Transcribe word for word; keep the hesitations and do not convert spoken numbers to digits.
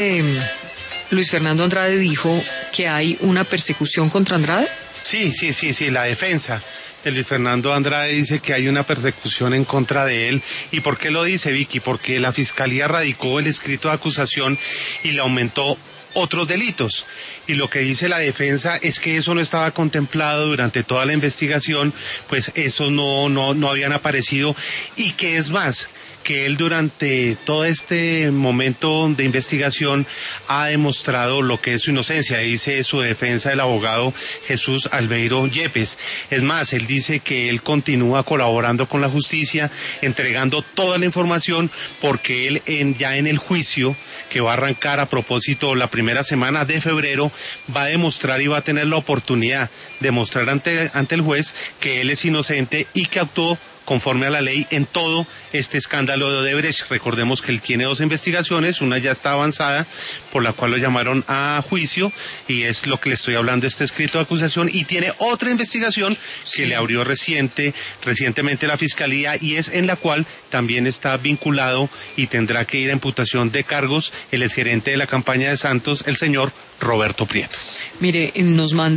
Eh, Luis Fernando Andrade dijo que hay una persecución contra Andrade. Sí, sí, sí, sí, la defensa de Luis Fernando Andrade dice que hay una persecución en contra de él. ¿Y por qué lo dice, Vicky? Porque la Fiscalía radicó el escrito de acusación y le aumentó otros delitos. Y lo que dice la defensa es que eso no estaba contemplado durante toda la investigación, pues eso no, no, no habían aparecido, y que es más, que él durante todo este momento de investigación ha demostrado lo que es su inocencia, dice su defensa el abogado Jesús Albeiro Yepes. Es más, él dice que él continúa colaborando con la justicia, entregando toda la información, porque él en, ya en el juicio que va a arrancar a propósito la primera semana de febrero, va a demostrar y va a tener la oportunidad de mostrar ante, ante el juez que él es inocente y que actuó conforme a la ley en todo este escándalo de Odebrecht. Recordemos que él tiene dos investigaciones, una ya está avanzada, por la cual lo llamaron a juicio, y es lo que le estoy hablando, este escrito de acusación, y tiene otra investigación que le abrió reciente, recientemente la Fiscalía, y es en la cual también está vinculado y tendrá que ir a imputación de cargos el exgerente de la campaña de Santos, el señor Roberto Prieto. Mire, nos manda